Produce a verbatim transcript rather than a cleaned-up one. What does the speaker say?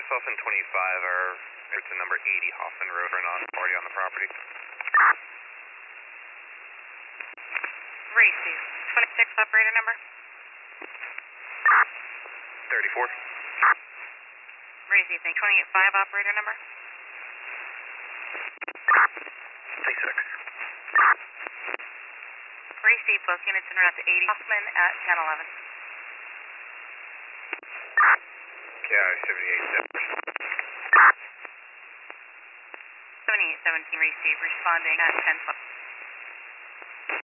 myself and twenty-five are, it's a number eighty Hoffman Road, or non party on the property. Racy, twenty-six operator number? thirty-four. Racy, thank twenty-eight-five operator number? twenty-six. Racy, both units en route to eighty Hoffman at ten eleven. K I seventy-eight seventeen. seventy-eight seventeen, Racy, responding at ten twelve.